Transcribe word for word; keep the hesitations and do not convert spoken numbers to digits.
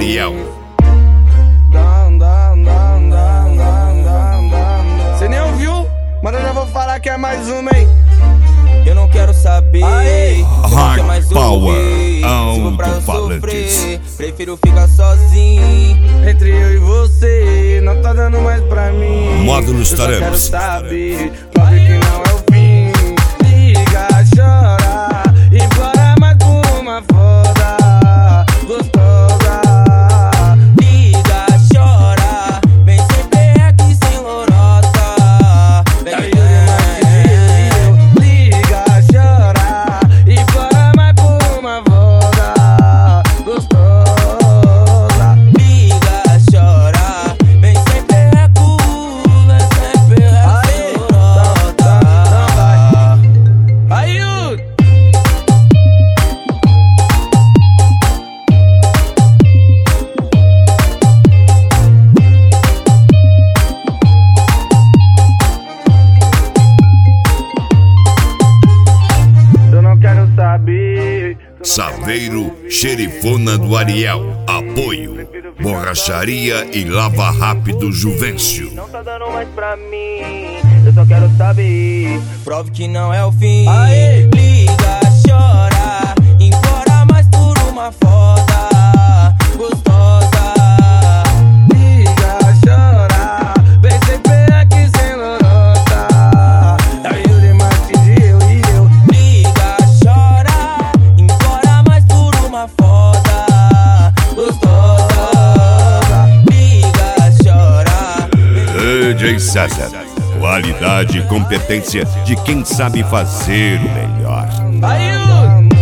Ariel. Cê nem ouviu? Mas eu já vou falar que é mais uma, hein? Eu não quero saber. Hard mais Power, Se for pra eu alto-falantes. sofrer, prefiro ficar sozinho. Entre eu e você, não tá dando mais pra mim. Módulos Eu só quero Taremas. saber, prove que não é o fim. Liga, chora, implora mais por uma foda gostosa. Liga, chora, vem sem perreque, sem lorota. Vem, vem, vem. Liga, chora, implora mais por uma foda gostosa. Liga, chora, vem sem perreco, vem sem perreco, sem lorota. Aí, Yud! Eu não quero saber. Saveiro, xerifona do Ariel. Apoio. Borracharia e Lava Rápido Juvencio. Não tá dando mais pra mim, eu só quero saber. Prove que não é o fim. Aê! Liga, chora, implora mais por uma foda gostosa. Liga, chora, vem sem perreque, sem lorota. Aí eu dei mais que eu e eu. Liga, chora, implora mais por uma foda gostosa. Liga, chora. D J César. Qualidade e competência de quem sabe fazer o melhor. Aí, Yud!